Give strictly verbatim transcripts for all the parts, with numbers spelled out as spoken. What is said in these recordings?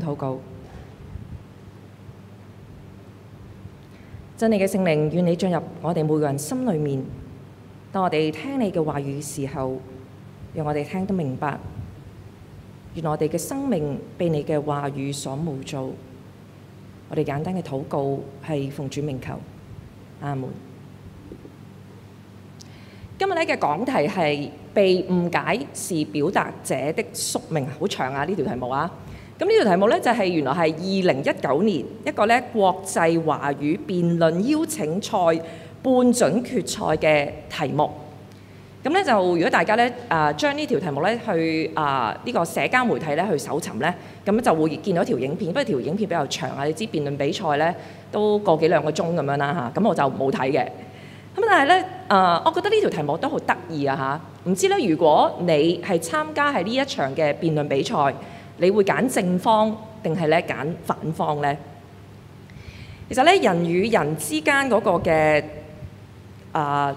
禱告。真理嘅聖靈，願你進入我哋每個人心裏面。當我哋聽你嘅話語嘅時候，讓我哋聽得明白。願我哋嘅生命被你嘅話語所模造。我哋簡單嘅禱告係奉主名求，阿門。今日咧嘅講題係被誤解是表達者的宿命，好長啊！呢條題目啊，咁呢條題目咧就係原來係二零一九年一個咧國際華語辯論邀請賽半準決賽嘅題目。咁咧就如果大家咧啊將呢條題目咧去啊呢個社交媒體咧去搜尋咧，咁就會見到條影片。不過條影片比較長啊，你知辯論比賽咧都個幾兩個鐘咁樣啦嚇，咁我就冇睇嘅。咁但係咧，誒，我覺得呢條題目都好得意啊嚇！唔知咧，如果你係參加喺呢一場嘅辯論比賽，你會揀正方定係咧揀反方咧？其實咧，人與人之間嗰個嘅誒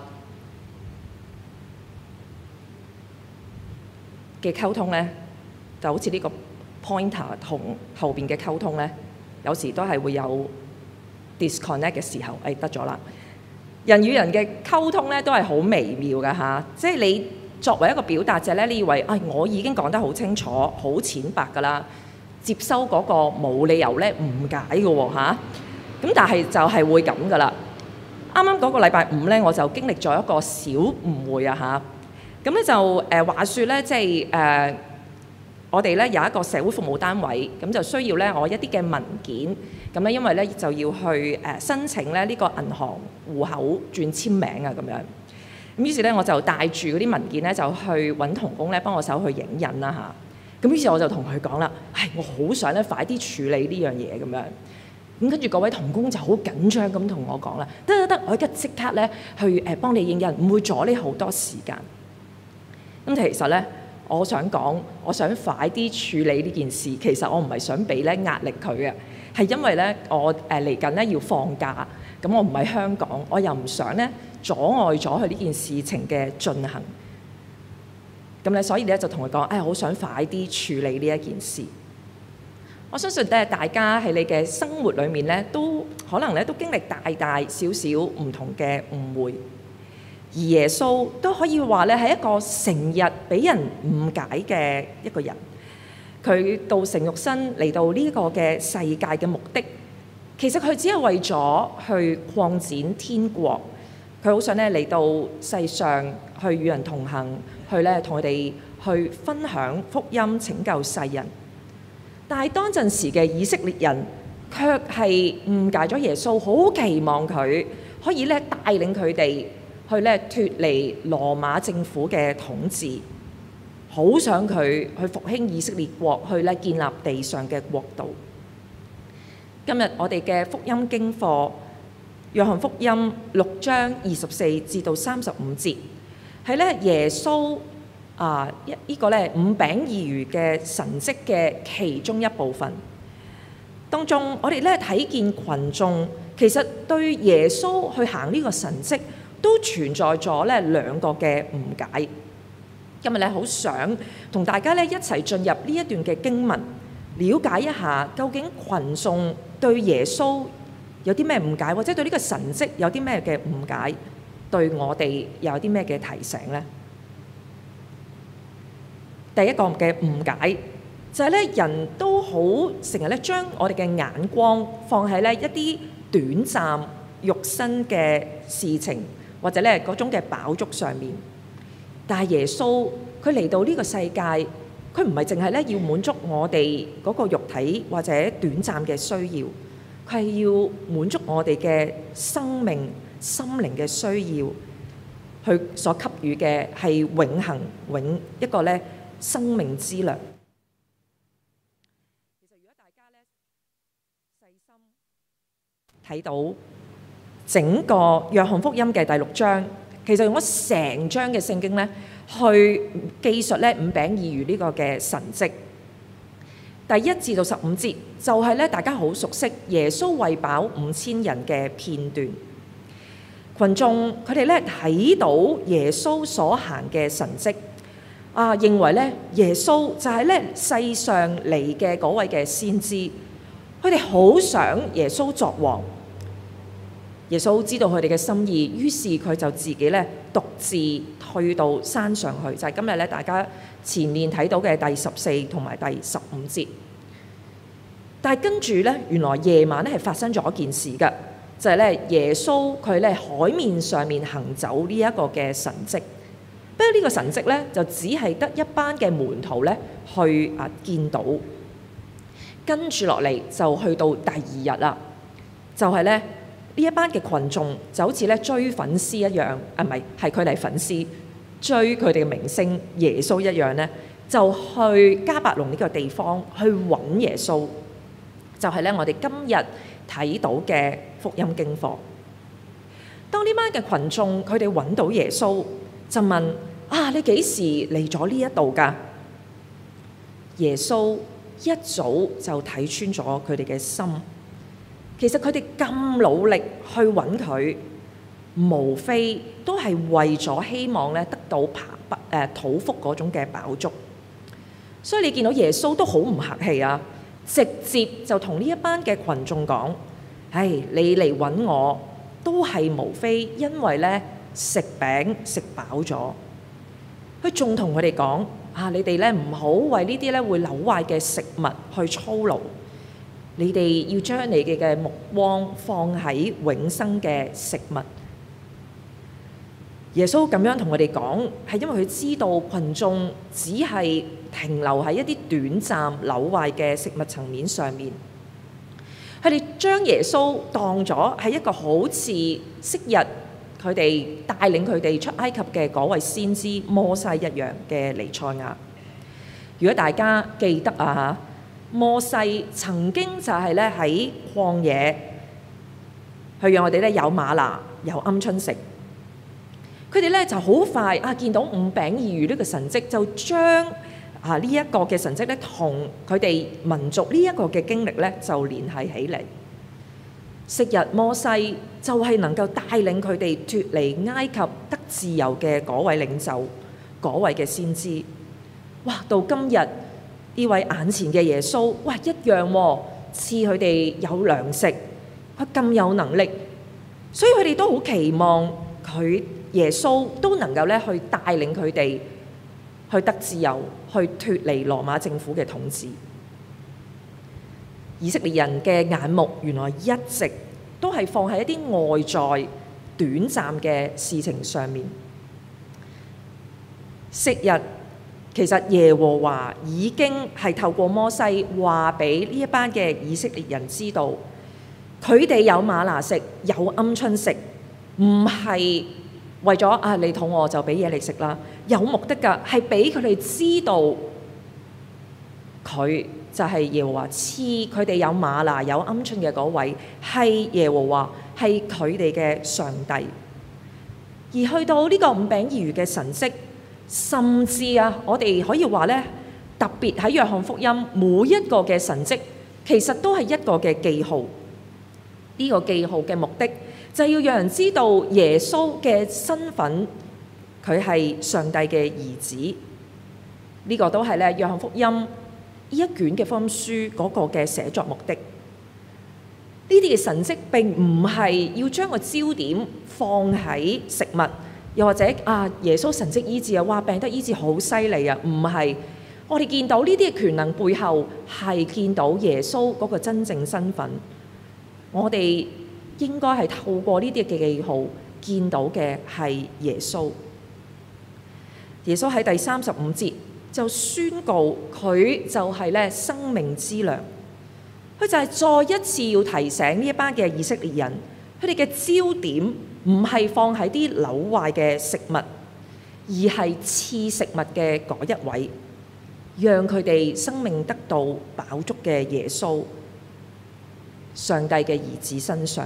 嘅溝通咧，就好似呢個 pointer 同後邊嘅溝通咧，有時都係會有 disconnect 嘅時候，誒得咗啦。人與人嘅溝通咧都係好微妙嘅嚇，即係你作為一個表達者咧，你以為啊、哎、我已經講得好清楚、好淺白㗎啦，接收嗰個冇理由咧誤解嘅喎嚇，咁但係就係會咁㗎啦。啱啱嗰個禮拜五咧，我就經歷咗一個小誤會啊嚇，咁咧就誒、呃、話説咧，即係誒。呃我哋咧有一個社會服務單位，咁就需要咧我一啲嘅文件，咁咧因為咧就要去誒申請咧呢個銀行戶口轉簽名啊咁樣。咁於是咧我就帶住嗰啲文件咧就去揾同工咧幫我手去影印啦嚇。咁於是我就同佢講啦，唉，我好想咧快啲處理呢樣嘢咁樣。咁跟住嗰位同工就好緊張咁同我講啦，得得得，我而家即刻咧去誒幫你影印，唔會阻你好多時間。咁其實咧。我想講，我想快啲處理呢件事。其實我唔係想俾咧壓力佢嘅，係因為咧我誒嚟緊咧要放假，咁我唔喺香港，我又唔想咧阻礙咗佢呢件事情嘅進行。咁咧，所以咧就同佢講，誒，好想快啲處理呢一件事。我相信咧，大家喺你嘅生活裏面咧，都可能咧都經歷大大小小唔同嘅誤會。而耶穌都可以話咧係一個成日俾人誤解嘅一個人。佢道成肉身嚟到呢個嘅世界嘅目的，其實佢只係為咗去擴展天國。佢好想咧嚟到世上去與人同行，去咧同佢哋去分享福音，拯救世人。但係當陣時嘅以色列人卻係誤解咗耶穌，好期望佢可以咧帶領佢哋去咧脫離羅馬政府嘅統治，好想佢去復興以色列國，去咧建立地上嘅國度。今日我哋嘅福音經課，約翰福音六章二十四至到三十五節，係咧耶穌啊一呢個咧五餅二魚嘅神蹟嘅其中一部分。當中我哋咧睇見群眾其實對耶穌去行呢個神蹟都存在咗咧兩個嘅誤解。今日咧好想同大家咧一齊進入呢一段嘅經文，了解一下究竟群眾對耶穌有啲咩誤解，或者對呢個神蹟有啲咩嘅誤解，對我哋又有啲咩嘅提醒呢？第一個嘅誤解就係咧，人都好成日咧將我哋嘅眼光放喺咧一啲短暫肉身嘅事情，或者咧嗰種嘅飽足上面。但係耶穌佢嚟到呢個世界，佢唔係淨係咧要滿足我哋嗰個肉體或者短暫嘅需要，佢係要滿足我哋嘅生命心靈嘅需要。佢所給予嘅係永恆永一個咧生命之糧。其實如果大家咧細心睇到整個約翰福音嘅第六章，其實用咗成章嘅聖經咧，去記述咧五餅二魚呢個嘅神蹟。第一至到十五節就係咧大家好熟悉耶穌餵飽五千人嘅片段。群眾佢哋咧睇到耶穌所行嘅神蹟， 啊，認為咧耶穌就係咧世上嚟嘅嗰位嘅先知，佢哋好想耶穌作王。耶穌知道佢哋嘅心意，於是佢就自己咧獨自退到山上去，就係今日咧大家前面睇到嘅第十四同埋第十五節。但係跟住咧，原來夜晚咧係發生咗一件事㗎，就係咧耶穌佢咧海面上面行走呢一個嘅神蹟。不過呢個神蹟咧就只係得一班嘅門徒咧去啊見到，跟住落嚟就去到第二日啦，就係咧。呢一班嘅群眾就好似咧追粉絲一樣，啊唔係，係佢哋粉絲追佢哋嘅明星耶穌一樣咧，就去迦百農呢個地方去揾耶穌，就係咧我哋今日睇到嘅福音經課。當呢班嘅群眾佢哋揾到耶穌，就問：啊，你幾時嚟咗呢一度㗎？耶穌一早就睇穿咗佢哋嘅心。其實佢哋咁努力去揾佢，無非都係為咗希望咧得到飽誒肚腹嗰種嘅飽足。所以你見到耶穌都好唔客氣啊，直接就同呢一班嘅群眾講：唉，你嚟揾我都係無非因為咧食餅食飽咗。佢仲同佢哋講：啊，你哋咧唔好為呢啲咧會朽壞嘅食物去操勞。你哋要將你哋嘅目光放喺永生嘅食物。耶穌咁樣同我哋講，係因為佢知道群眾只係停留喺一啲短暫朽壞嘅食物層面上面。佢哋將耶穌當咗係一個好似昔日佢哋帶領佢哋出埃及嘅嗰位先知摩西一樣嘅彌賽亞。如果大家記得啊嚇，摩西曾經就係咧喺曠野，去讓我哋咧有嗎哪有鵪鶉食。佢哋咧就好快啊見到五餅二魚呢個神蹟，就將啊呢一個嘅神蹟咧同佢哋民族呢一個嘅經歷咧就聯繫起嚟。昔日摩西就係能夠帶領佢哋脫離埃及得自由嘅嗰位領袖，嗰位嘅先知。哇！到今日呢位眼前嘅耶穌，哇一樣喎，賜佢哋有糧食，佢咁有能力，所以佢哋都好期望佢耶穌都能夠咧去帶領佢哋去得自由，去脫離羅馬政府嘅統治。以色列人嘅眼目原來一直都係放喺一啲外在短暫嘅事情上面。昔日其實耶和華已經係透過摩西話俾呢一班嘅以色列人知道，佢哋有嗎哪食，有鵪鶉食，唔係為咗啊你肚餓就俾嘢你食啦，有目的㗎，係俾佢哋知道佢就係耶和華賜佢哋有嗎哪有鵪鶉嘅嗰位，係耶和華，係佢哋嘅上帝。而去到呢個五餅二魚嘅神蹟，甚至啊，我哋可以話咧，特別喺約翰福音每一個嘅神蹟，其實都係一個嘅記號。呢個記號嘅目的就係要讓人知道耶穌嘅身份，佢係上帝嘅兒子。呢個都係咧約翰福音呢一卷嘅福音書嗰個嘅寫作目的。呢啲嘅神蹟並唔係要將個焦點放喺食物，又或者啊耶穌神蹟醫治啊，哇病得醫治好犀利啊，唔係。我哋見到呢啲嘅權能背後係見到耶穌嗰個真正身份。我哋應該係透過呢啲嘅記號見到嘅係耶穌。耶穌喺第三十五節就宣告佢就係咧生命之糧。佢就係再一次要提醒呢一班嘅以色列人，佢哋嘅焦點唔係放喺啲朽壞嘅食物，而係賜食物嘅嗰一位，讓佢哋生命得到飽足嘅耶穌，上帝嘅兒子身上。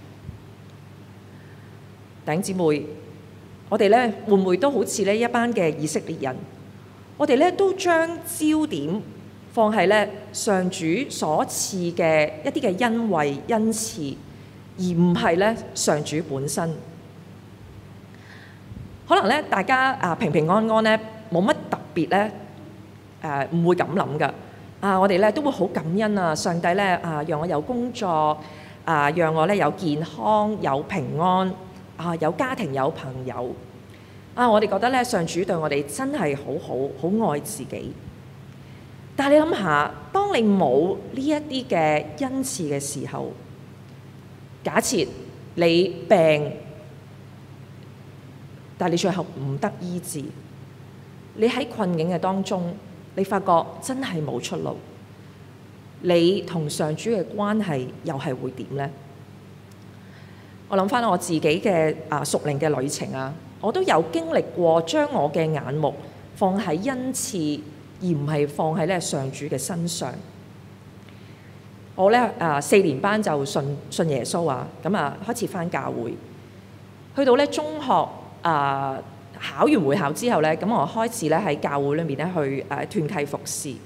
弟兄姊妹，我哋咧會唔會都好似呢一班嘅以色列人？我哋咧都將焦點放喺咧上主所賜嘅一啲嘅恩惠恩賜，而唔係咧上主本身。可能咧大家啊平平安安咧冇乜特別咧誒唔會咁諗噶。啊，我哋咧都會好感恩啊！上帝咧啊，讓我有工作啊，讓我咧有健康、有平安啊，有家庭、有朋友啊！我哋覺得咧，上主對我哋真係好好，好愛自己。但係你諗下，當你冇呢一啲嘅恩賜嘅時候，假設你病，但係你最後唔得醫治，你喺困境嘅當中，你發覺真係冇出路，你同上主嘅關係又係會點呢？我諗翻我自己嘅啊屬靈嘅旅程啊，我都有經歷過將我嘅眼目放喺恩賜，而唔係放喺咧上主嘅身上。我咧啊四年班就信信耶穌啊，咁啊開始翻教會，去到咧中學啊考完會考之後咧，咁我開始咧喺教會裏面咧去誒團契服侍。誒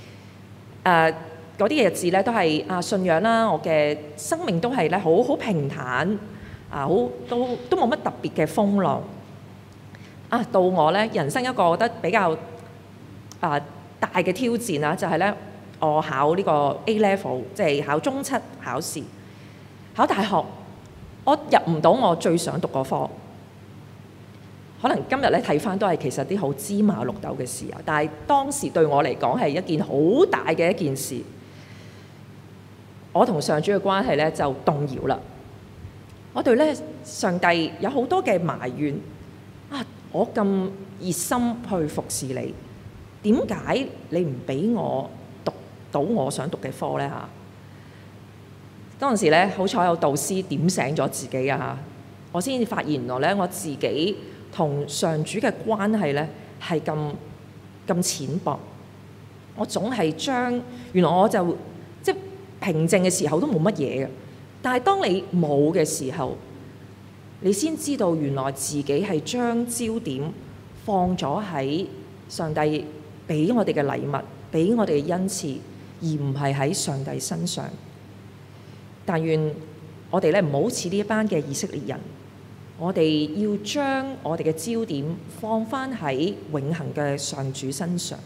嗰啲嘅日子咧都係啊信仰啦，我嘅生命都係咧好好平坦啊，好都都冇乜特別嘅風浪。啊，到我咧人生一個我覺得比較啊大嘅挑戰啊，就係咧我考呢個 A level， 即係考中七考試，考大學，我入唔到我最想讀嗰科。可能今日咧睇翻都係其實啲好芝麻綠豆嘅事啊，但係當時對我嚟講係一件好大嘅一件事。我同上主嘅關係咧就動搖啦。我對咧上帝有好多嘅埋怨啊！我咁熱心去服侍你，點解你唔俾我讀到我想讀嘅科咧？嚇！當時咧好彩有導師點醒咗自己啊！嚇，我先至發現原來咧我自己同上主嘅關係咧係咁咁淺薄。我總係將原來我就即係平靜嘅時候都冇乜嘢嘅，但係當你冇嘅時候，你先知道原來自己係將焦點放咗喺上帝俾我哋嘅禮物，俾我哋嘅恩賜，而唔係喺上帝身上。但願我哋咧唔好似呢一班嘅以色列人，我哋要將我哋嘅焦點放返喺永恆嘅上主身上。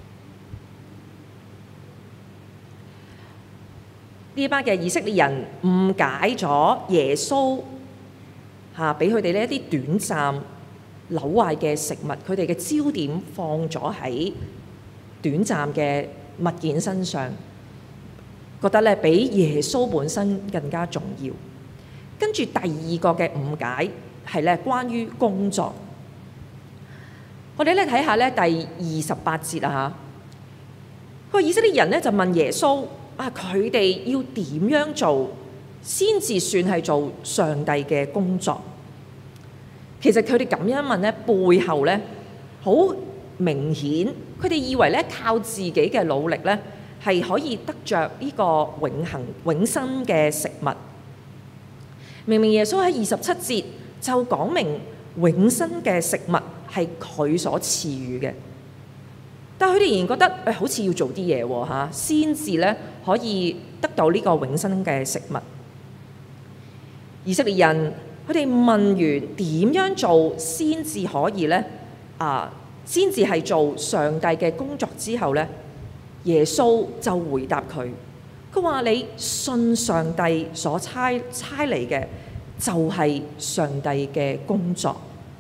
呢一班嘅以色列人誤解咗耶穌嚇，俾佢哋呢一啲短暫朽壞嘅食物，佢哋嘅焦點放咗喺短暫嘅物件身上，覺得咧比耶穌本身更加重要。跟住第二個嘅誤解係咧關於工作。我哋咧睇下咧第二十八節啊嚇，個以色列人咧就問耶穌啊，佢哋要點樣做先至算係做上帝嘅工作？其實佢哋咁樣問咧，背後咧好明顯，佢哋以為咧靠自己嘅努力咧係可以得着呢個永恆永生嘅食物。明明耶穌喺二十七節就講明永生嘅食物係佢所賜予嘅，但係佢哋仍然覺得誒、哎、好似要做啲嘢喎嚇，先至咧可以得到呢個永生嘅食物。以色列人佢哋問完點樣做先至可以咧啊，先至係做上帝嘅工作之後咧，耶穌就回答佢，佢話你信上帝所差差嚟嘅就係上帝嘅工作。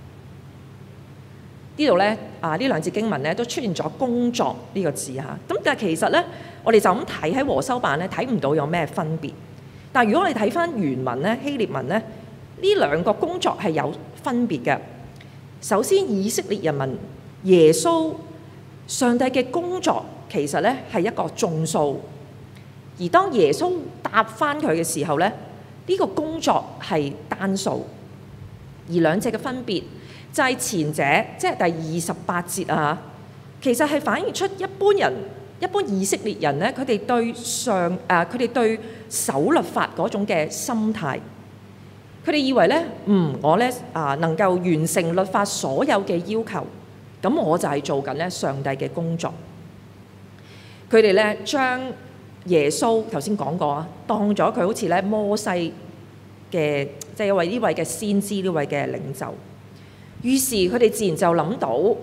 呢度咧啊，呢兩節經文咧都出現咗工作呢個字嚇。咁但係其實咧，我哋就咁睇喺和修版咧睇唔到有咩分別。但係如果我哋睇翻原文咧，希臘文咧，呢兩個工作係有分別嘅。首先，以色列人民耶穌上帝嘅工作其實咧係一個眾數，而當耶穌答翻佢嘅時候咧，呢個工作係單數。而兩者嘅分別就係前者，即係第二十八節啊，其實係反映出一般人、一般以色列人咧，佢哋對上誒佢哋對守律法嗰種嘅心態。佢哋以為咧，嗯，我咧啊能夠完成律法所有嘅要求，咁我就係做緊咧上帝嘅工作。佢哋咧將耶穌頭先講過啊，當咗佢好似咧摩西嘅，即係一位呢位嘅先知，呢位嘅領袖。於是佢哋自然就諗到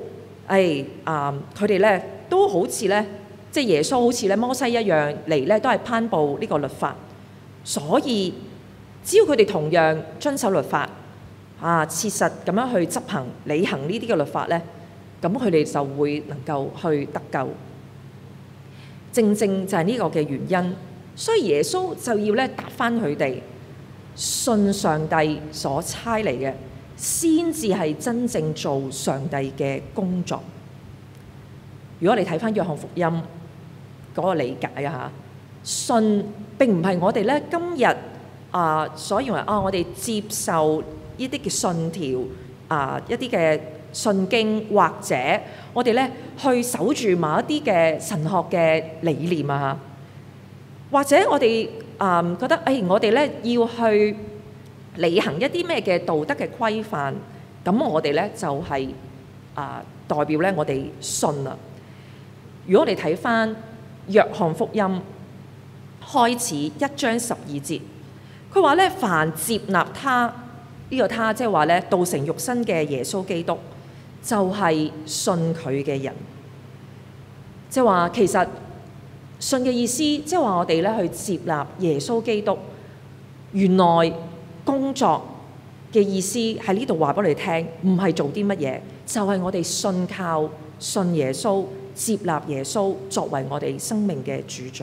誒啊，佢哋咧都好似咧，即係耶穌好似咧摩西一樣嚟咧，都係頒布呢個律法。所以只要佢哋同樣遵守律法啊，切實咁樣去執行、履行呢啲嘅律法咧，咁佢哋就會能夠去得救。正正就係呢個嘅原因，所以耶穌就要咧答返佢哋，信上帝所差嚟嘅，先至係真正做上帝嘅工作。如果你睇返約翰福音嗰個理解啊，信並唔係我哋咧今日啊所認為啊，我哋接受呢啲嘅信條啊，一啲嘅信經，或者我哋咧去守住某一啲嘅神學嘅理念啊，或者我哋啊、嗯、覺得誒、哎，我哋咧要去履行一啲咩嘅道德嘅規範，咁我哋咧就係、是、啊代表咧我哋信啦。如果我哋睇返約翰福音開始一章十二節，佢話咧，凡接納他呢、這個他，即係話咧道成肉身嘅耶穌基督，就係、是、信佢嘅人。即係話其實信嘅意思，即係話我哋咧去接納耶穌基督，原來工作嘅意思喺呢度話俾你聽，唔係做啲乜嘢，就係、是、我哋信靠信耶穌，接納耶穌作為我哋生命嘅主宰。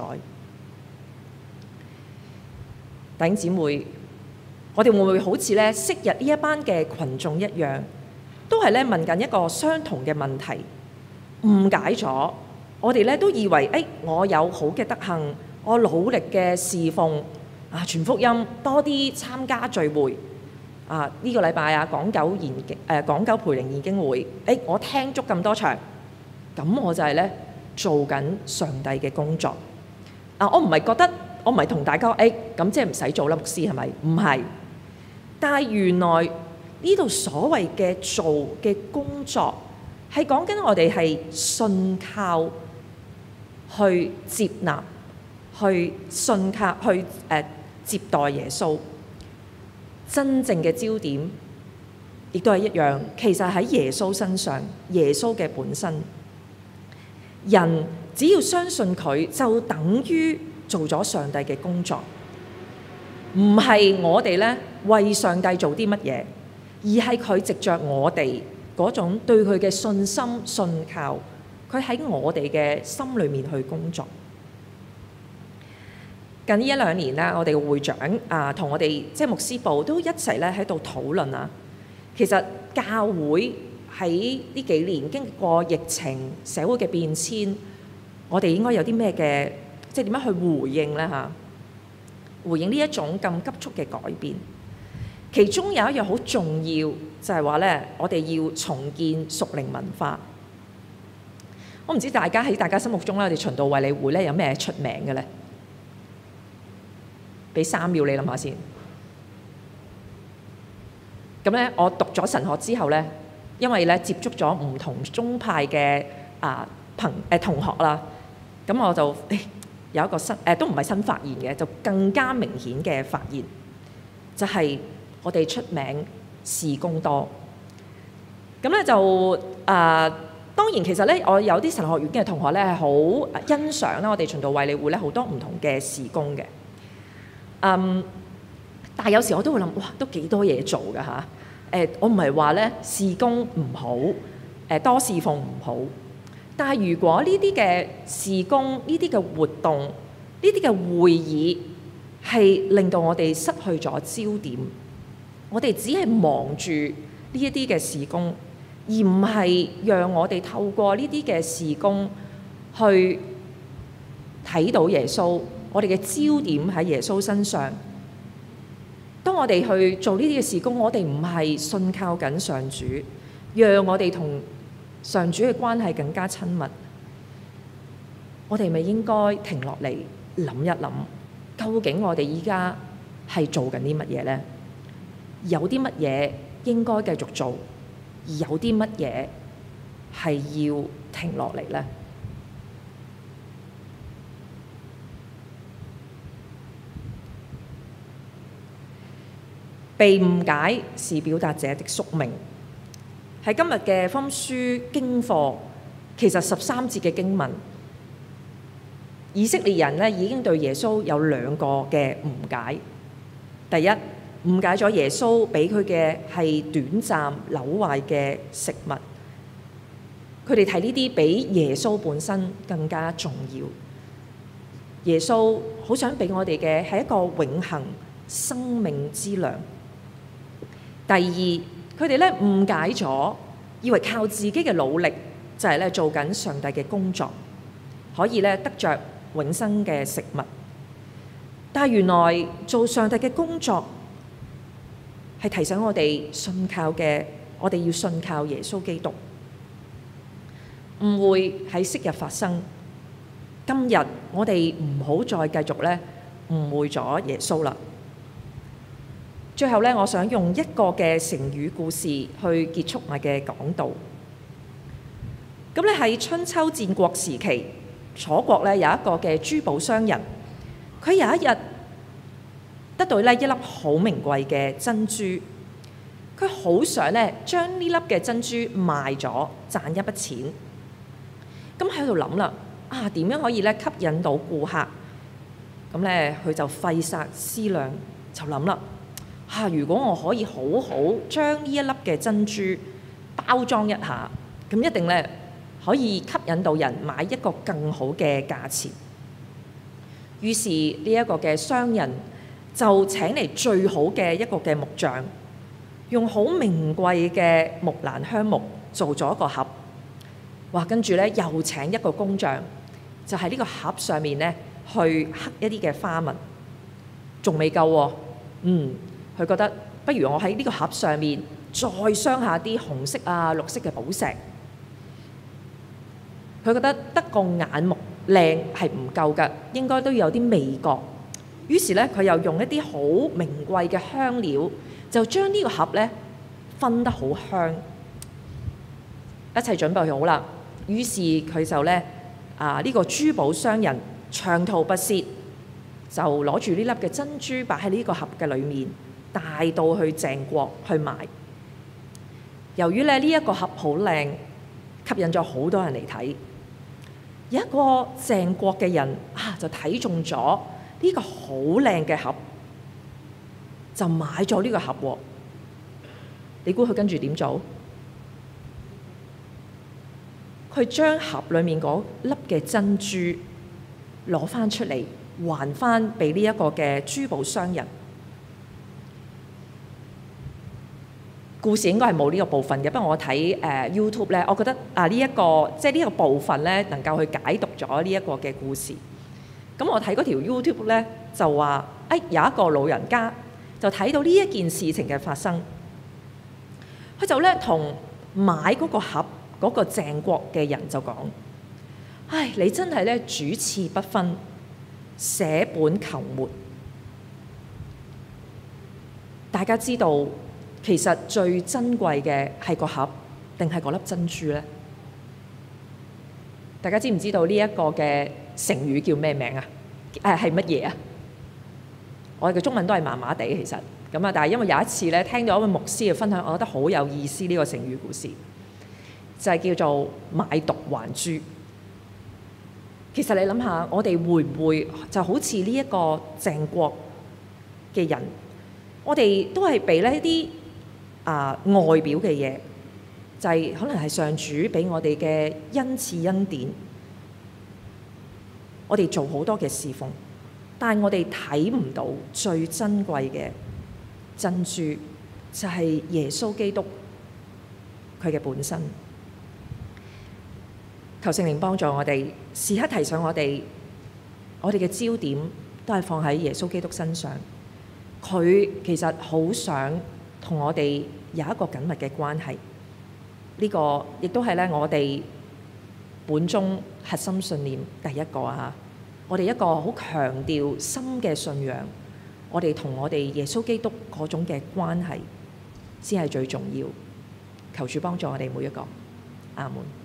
弟兄姊妹，我哋會唔會好似咧昔日呢一班嘅群眾一樣，都係咧問緊一個相同嘅問題，誤解咗我哋咧都以為誒、哎，我有好嘅德行，我努力嘅侍奉啊，傳福音，多啲參加聚會啊，呢、這個禮拜啊港九研誒港九培靈研經會，誒、哎、我聽足咁多場，咁我就係咧做緊上帝嘅工作啊！我唔係覺得。我唔係同大家誒咁即係唔使做啦，牧師係咪？唔係，但係原來呢度所謂嘅做嘅工作係講緊我哋係信靠、去接納、去信靠、去誒、呃、接待耶穌。真正嘅焦點亦都係一樣，其實喺耶穌身上，耶穌嘅本身。人只要相信佢，就等於做咗上帝嘅工作，唔係我哋咧為上帝做啲乜嘢，而係佢藉着我哋嗰種對佢嘅信心信靠，佢喺我哋嘅心裏面去工作。近呢一兩年咧，我哋嘅會長啊，同我哋即係牧師部都一齊咧喺度討論啊。其實教會喺呢幾年經歷過疫情、社會嘅變遷，我哋應該有啲咩嘅？即係點樣去回應咧嚇？回應呢一種咁急速嘅改變，其中有一樣好重要，就係話咧，我哋要重建屬靈文化。我唔知大家喺大家心目中咧，我哋循道衛理會咧有咩出名嘅咧？俾三秒你諗下先。咁咧，我讀咗神學之後咧，因為咧接觸咗唔同宗派嘅啊朋誒同學啦，咁我就誒。有一個新誒、呃、都唔係新發現嘅，就更加明顯嘅發現，就係、是、我哋出名事工多。咁咧就誒、呃，當然其實咧，我有啲神學院嘅同學咧係好欣賞啦，我哋循道衛理會咧好多唔同嘅事工嘅。嗯，但係有時我都會諗，哇，都幾多嘢做㗎嚇。誒、呃，我唔係話咧事工唔好，誒、呃、多侍奉唔好。但係如果呢啲嘅事工、呢啲嘅活動、呢啲嘅會議係令到我哋失去咗焦點，我哋只係忙住呢一啲嘅事工，而唔係讓我哋透過呢啲嘅事工去睇到耶穌，我哋嘅焦點喺耶穌身上。當我哋去做呢啲嘅事工，我哋唔係信靠緊上主，讓我哋同上主嘅關係更加親密，我哋咪應該停落嚟諗一諗，究竟我哋依家係做緊啲乜嘢呢？有啲乜嘢應該繼續做，而有啲乜嘢係要停落嚟呢？被誤解是表達者的宿命。 喺今日嘅福音書經課，其實十三節嘅經文，以色列人咧已經對耶穌有兩個嘅誤解。第一，誤解咗耶穌俾佢嘅係短暫朽壞嘅食物，佢哋睇呢啲比耶穌本身更加重要。耶穌好想俾我哋嘅係一個永恆生命之糧。第二，佢哋咧誤解咗，以為靠自己嘅努力就係咧做緊上帝嘅工作，可以咧得着永生嘅食物。但係原來做上帝嘅工作係提醒我哋信靠嘅，我哋要信靠耶穌基督。誤會喺昔日發生，今日我哋唔好再繼續咧誤會咗耶穌啦。最後咧，我想用一個嘅成語故事去結束我嘅講道。咁咧喺春秋戰國時期，楚國咧有一個嘅珠寶商人，佢有一日得到咧一粒好名貴嘅珍珠，佢好想咧將呢粒嘅珍珠賣咗，賺一筆錢。咁喺度諗啦，啊點樣可以咧吸引到顧客？咁咧佢就費煞思量，就諗啦。啊！如果我可以好好將呢一粒嘅珍珠包裝一下，咁一定咧可以吸引到人買一個更好嘅價錢。於是呢一個嘅商人就請嚟最好嘅一個嘅木匠，用好名貴嘅木蘭香木做咗一個盒。哇！跟住咧又請一個工匠，就喺呢個盒上面咧去刻一啲嘅花紋，仲未夠喎。嗯。佢覺得不如我喺呢個盒上面再鑲下啲紅色啊、綠色嘅寶石。佢覺得得個眼目靚係唔夠㗎，應該都要有啲味覺。於是咧，佢又用一啲好名貴嘅香料，就將呢個盒咧燻得好香。一切準備好啦，於是佢就咧啊呢個珠寶商人長途跋涉，就攞住呢粒嘅珍珠擺喺呢個盒嘅裏面。帶到去鄭國去賣。由於咧呢一個盒好靚，吸引咗好多人嚟睇。有一個鄭國嘅人啊，就睇中咗呢個好靚嘅盒，就買咗呢個盒喎。你估佢跟住點做？佢將盒裡面嗰粒嘅珍珠攞翻出嚟，還翻俾呢一個嘅珠寶商人。故事應該係冇呢個部分嘅，不過我睇誒、呃、YouTube 咧，我覺得啊呢一、這個即係呢個部分咧，能夠去解讀咗呢一個嘅故事。咁我睇嗰條 YouTube 咧就話，誒、哎、有一個老人家就睇到呢一件事情嘅發生，佢就咧同買嗰個盒嗰個鄭國嘅人就講：唉，你真係咧主次不分，捨本求末。大家知道。其實最珍貴嘅係個盒定係嗰粒珍珠呢？大家知唔知道呢一個嘅成語叫咩名啊？誒係乜嘢啊？我哋嘅中文都係麻麻地其實咁啊，但係因為有一次咧聽到一位牧師嘅分享，我覺得好有意思。呢個成語故事就係叫做買櫝還珠。其實你諗下，我哋會唔會就好似呢一個鄭國嘅人，我哋都係俾呢一啲啊、呃、外表嘅嘢，就係、是、可能係上主俾我哋嘅恩賜恩典，我哋做好多嘅侍奉，但係我哋睇唔到最珍貴嘅珍珠，就係、是、耶穌基督佢嘅本身。求聖靈幫助我哋，時刻提醒我哋，我哋嘅焦點都係放喺耶穌基督身上。佢其實好想同我哋有一個緊密嘅關係，呢個亦都係咧我哋本宗核心信念第一個啊！我哋一個好強調深嘅信仰，我哋同我哋耶穌基督嗰種嘅關係先係最重要。求主幫助我哋每一個，阿門。